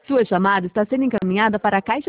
Sua chamada está sendo encaminhada para a caixa